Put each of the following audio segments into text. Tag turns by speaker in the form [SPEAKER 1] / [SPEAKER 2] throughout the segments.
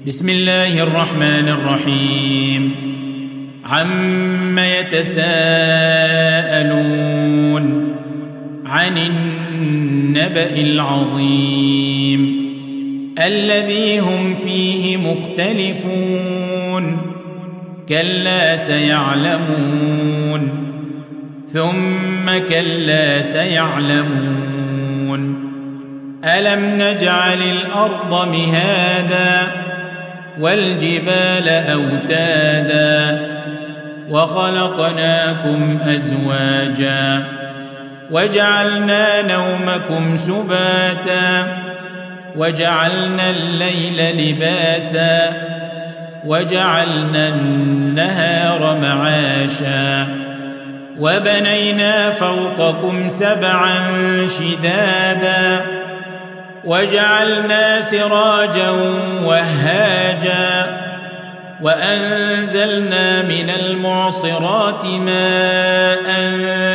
[SPEAKER 1] بسم الله الرحمن الرحيم. عم يتساءلون عن النبأ العظيم الذي هم فيه مختلفون كلا سيعلمون ثم كلا سيعلمون ألم نجعل الأرض مهادا والجبال أوتادا وخلقناكم أزواجا وجعلنا نومكم سباتا وجعلنا الليل لباسا وجعلنا النهار معاشا وبنينا فوقكم سبعا شدادا وجعلنا سراجا وهاجا وأنزلنا من المعصرات ماء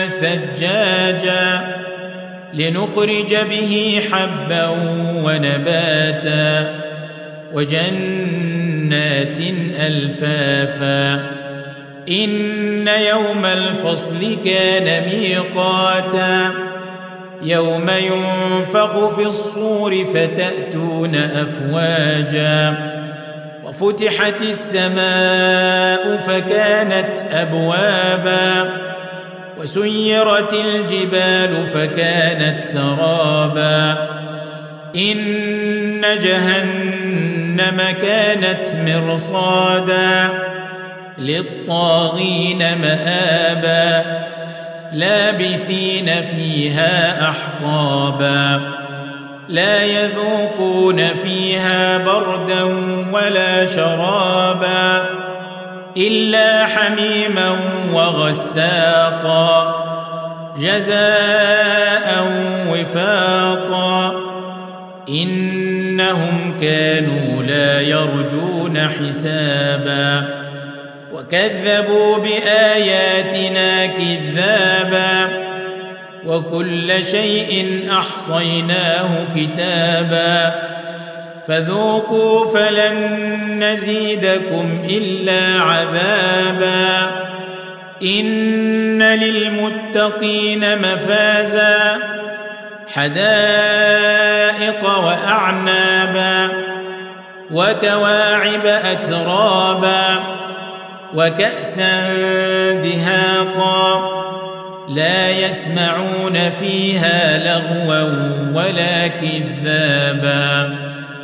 [SPEAKER 1] ثجاجا لنخرج به حبا ونباتا وجنات ألفافا إن يوم الفصل كان ميقاتا يوم ينفخ في الصور فتأتون أفواجا وفتحت السماء فكانت أبوابا وسيرت الجبال فكانت سرابا إن جهنم كانت مرصادا للطاغين مآبا لابثين فيها أحقابا لا يذوقون فيها بردا ولا شرابا إلا حميما وغساقا جزاء وفاقا إنهم كانوا لا يرجون حسابا وكذبوا بآياتنا كذابا وكل شيء أحصيناه كتابا فذوقوا فلن نزيدكم إلا عذابا إن للمتقين مفازا حدائق وأعنابا وكواعب أترابا وكأسا دهاقا لا يسمعون فيها لغوا ولا كذابا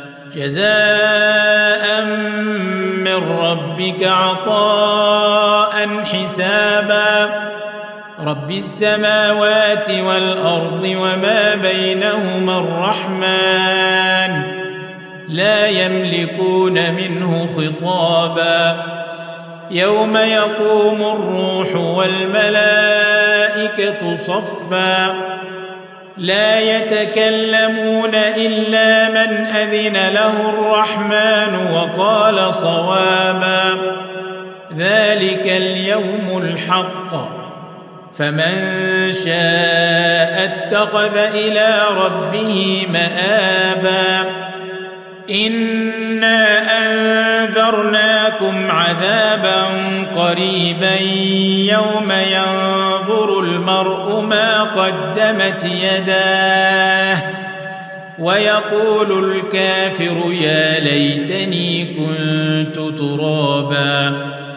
[SPEAKER 1] جزاء من ربك عطاء حسابا رب السماوات والأرض وما بينهما الرحمن لا يملكون منه خطابا يوم يقوم الروح والملائكة صفا لا يتكلمون إلا من أذن له الرحمن وقال صوابا ذلك اليوم الحق فمن شاء اتخذ إلى ربه مآبا إنا أنذرناكم عذابا قريبا يوم ينظر المرء ما قدمت يداه ويقول الكافر يا ليتني كنت ترابا